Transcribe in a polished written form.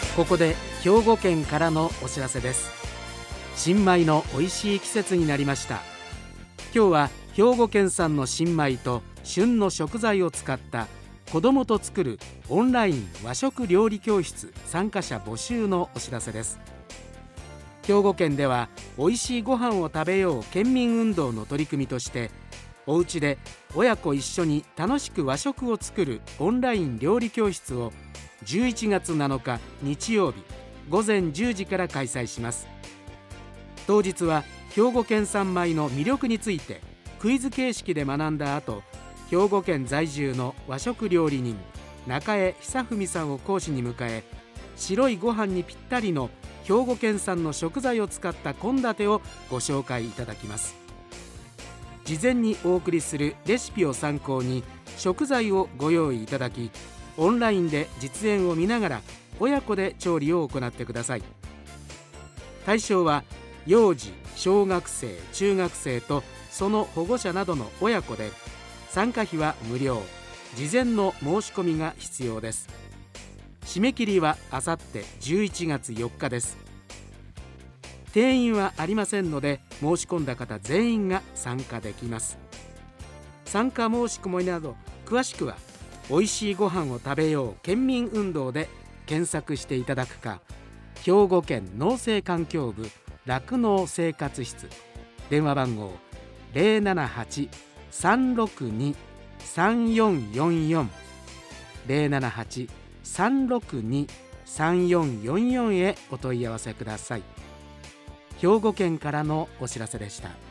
ここで兵庫県からのお知らせです。新米の美味しい季節になりました。今日は兵庫県産の新米と旬の食材を使った子どもと作るオンライン和食料理教室参加者募集のお知らせです。兵庫県では美味しいご飯を食べよう県民運動の取り組みとして、お家で親子一緒に楽しく和食を作るオンライン料理教室を11月7日日曜日午前10時から開催します。当日は兵庫県産米の魅力についてクイズ形式で学んだ後、兵庫県在住の和食料理人中江久文さんを講師に迎え、白いご飯にぴったりの兵庫県産の食材を使った献立をご紹介いただきます。事前にお送りするレシピを参考に食材をご用意いただき、オンラインで実演を見ながら親子で調理を行ってください。対象は幼児、小学生、中学生とその保護者などの親子で、参加費は無料、事前の申し込みが必要です。締め切りはあさって11月4日です。定員はありませんので、申し込んだ方全員が参加できます。参加申し込みなど詳しくはおいしいご飯を食べよう県民運動で検索していただくか、兵庫県農政環境部酪農生活室電話番号 078-362-3444 078-362-3444へお問い合わせください。兵庫県からのお知らせでした。